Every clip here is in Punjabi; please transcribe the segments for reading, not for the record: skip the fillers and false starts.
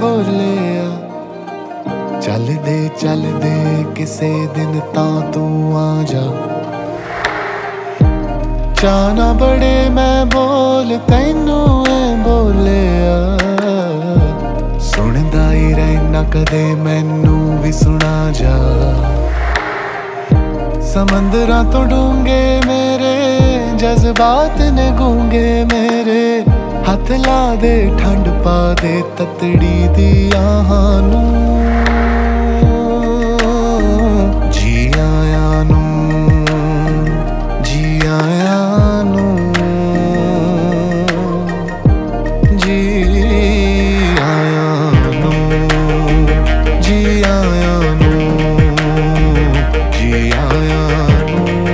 ਖੋਲਿਆ। ਚੱਲਦੇ ਚੱਲਦੇ ਕਿਸੇ ਦਿਨ ਤਾਂ ਤੂੰ ਆ ਜਾ। ਚਾਹਨਾ ਬੜੇ ਮੈਂ ਬੋਲ ਤੈਨੂੰ ਐ ਬੋਲਿਆ। ਸੁਣਦਾ ਹੀ ਰਹਿਣਾ ਕਦੇ ਮੈਨੂੰ ਵੀ ਸੁਣਾ ਜਾ। ਸਮੁੰਦਰਾਂ ਤੋਂ ਡੂੰਘੇ ਮੇਰੇ ਜਜ਼ਬਾਤ ਨੇ ਗੂੰਗੇ ਮੇਰੇ। ਹੱਥ ਲਾ ਦੇ ਠੰਡ ਪਾ ਦੇ ਤਤੜੀ ਦੀ ਆਹਾਂ ਨੂੰ। ਜੀ ਆਇਆਂ ਨੂੰ, ਜੀ ਆਇਆਂ ਨੂੰ, ਜੀ ਆਇਆਂ ਨੂੰ, ਜੀ ਆਇਆਂ ਨੂੰ, ਜੀ ਆਇਆਂ ਨੂੰ,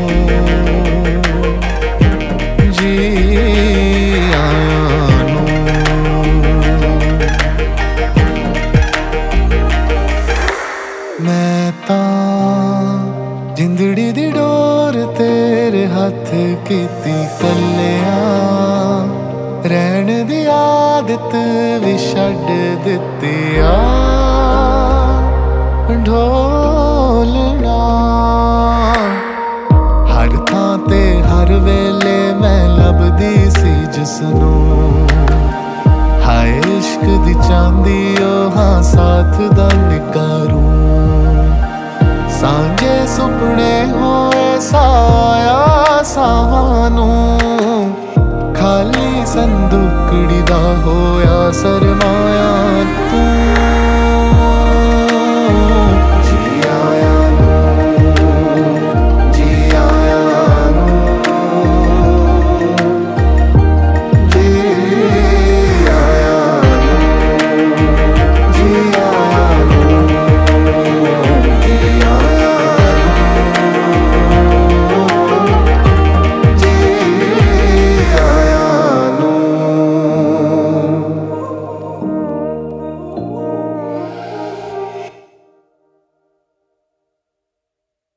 ਜੀ ਆਇਆਂ ਨੂੰ। ਮੈਂ ਤਾਂ ਜਿੰਦੜੀ ਦੀ ਡੋਰ ਤੇਰੇ ਹੱਥ ਕੀਤੀ ਕੱਲਿਆ। ਰਹਿਣ ਦੀ ਆਦਤ ਵੀ ਛੱਡ ਦਿੱਤੀ ਆ। ਢੋਲਣਾ ਹਰ ਥਾਂ ਤੇ ਹਰ ਵੇਲੇ ਮੈਂ ਲੱਭਦੀ ਸੀ ਜਿਸਨੂੰ। ਹਾਏ ਇਸ਼ਕ ਦੀ ਚਾਂਦੀ ਉਹ ਹਾਂ ਸਾਥ ਦਾ ਨਿਕਾਰੂ। ਸਾਂਝੇ ਸੁਪਨੇ ਹੋਏ ਸਾਇਆ ਸਾਨੂੰ। ਖਾਲੀ ਸੰਦੂਕੜੀ ਦਾ ਹੋਇਆ ਸਰਮਾਇਆ ਤੂੰ।